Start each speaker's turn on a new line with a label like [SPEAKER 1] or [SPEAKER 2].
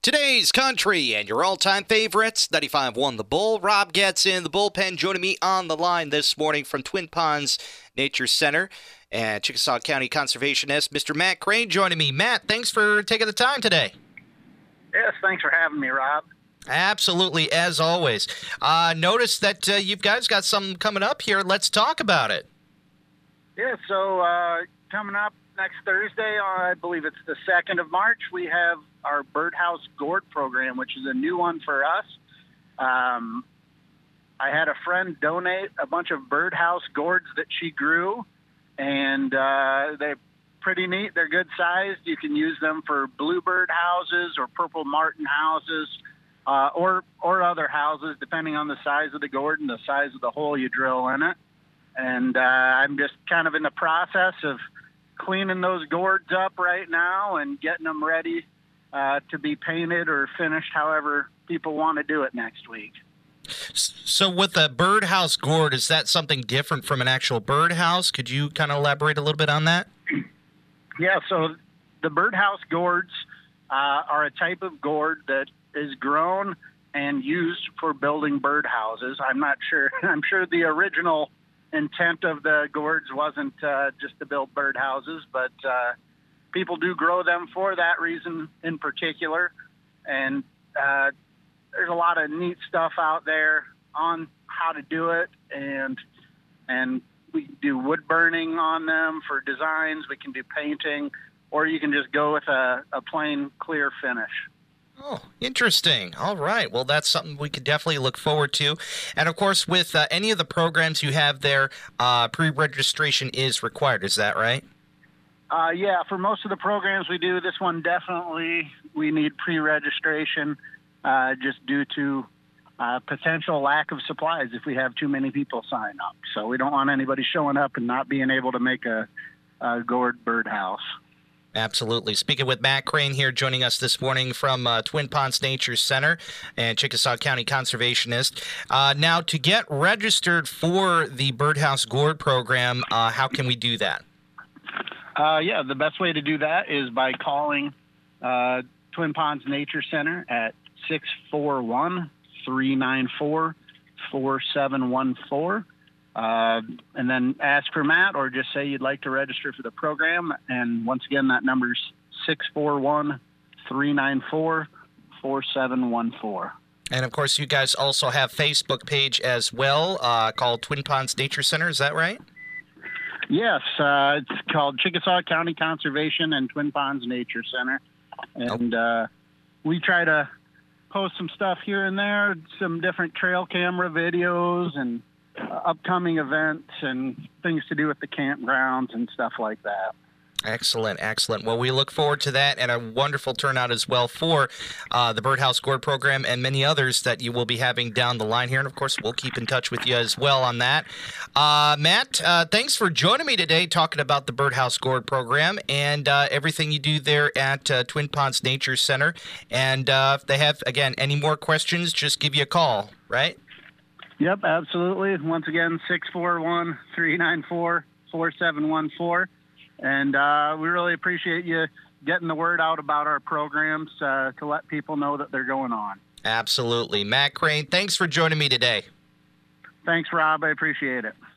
[SPEAKER 1] Today's country and your all-time favorites, 95.1 The Bull. Rob gets in the bullpen, joining me on the line this morning from Twin Ponds Nature Center and Chickasaw County Conservationist, Mr. Matt Crane joining me. Matt, thanks for taking the time today.
[SPEAKER 2] Yes, thanks for having me, Rob.
[SPEAKER 1] Absolutely, as always. Notice that you guys got something coming up here. Let's talk about it.
[SPEAKER 2] Yeah, so coming up next Thursday, I believe it's the 2nd of March, we have our Birdhouse Gourd program, which is a new one for us. I had a friend donate a bunch of birdhouse gourds that she grew, and they're pretty neat. They're good sized. You can use them for bluebird houses or purple martin houses, or other houses, depending on the size of the gourd and the size of the hole you drill in it. And I'm just kind of in the process of cleaning those gourds up right now and getting them ready to be painted or finished however people want to do it next week.
[SPEAKER 1] So with a birdhouse gourd, is that something different from an actual birdhouse? Could you kind of elaborate a little bit on that?
[SPEAKER 2] Yeah, so the birdhouse gourds are a type of gourd that is grown and used for building birdhouses. I'm not sure. I'm sure the original intent of the gourds wasn't just to build birdhouses, but people do grow them for that reason in particular. And there's a lot of neat stuff out there on how to do it, and we do wood burning on them for designs. We can do painting, or you can just go with a plain clear finish.
[SPEAKER 1] Oh, interesting. All right. Well, that's something we could definitely look forward to. And, of course, with any of the programs you have there, pre-registration is required. Is that right?
[SPEAKER 2] Yeah, for most of the programs we do, this one definitely we need pre-registration just due to potential lack of supplies if we have too many people sign up. So we don't want anybody showing up and not being able to make a gourd birdhouse.
[SPEAKER 1] Absolutely. Speaking with Matt Crane here, joining us this morning from Twin Ponds Nature Center and Chickasaw County Conservationist. Now, to get registered for the Birdhouse Gourd program, how can we do that?
[SPEAKER 2] Yeah, the best way to do that is by calling Twin Ponds Nature Center at 641-394-4714. And then ask for Matt, or just say you'd like to register for the program. And once again, that number's 641-394-4714.
[SPEAKER 1] And, of course, you guys also have Facebook page as well called Twin Ponds Nature Center. Is that right?
[SPEAKER 2] Yes. It's called Chickasaw County Conservation and Twin Ponds Nature Center. And we try to post some stuff here and there, some different trail camera videos and upcoming events and things to do with the campgrounds and stuff like that.
[SPEAKER 1] Excellent, excellent. Well, we look forward to that and a wonderful turnout as well for the Birdhouse Gourd program and many others that you will be having down the line here. And, of course, we'll keep in touch with you as well on that. Matt, thanks for joining me today talking about the Birdhouse Gourd program and everything you do there at Twin Ponds Nature Center. And if they have, again, any more questions, just give you a call, right?
[SPEAKER 2] Yep, absolutely. Once again, 641-394-4714. And we really appreciate you getting the word out about our programs to let people know that they're going on.
[SPEAKER 1] Absolutely. Matt Crane, thanks for joining me today.
[SPEAKER 2] Thanks, Rob. I appreciate it.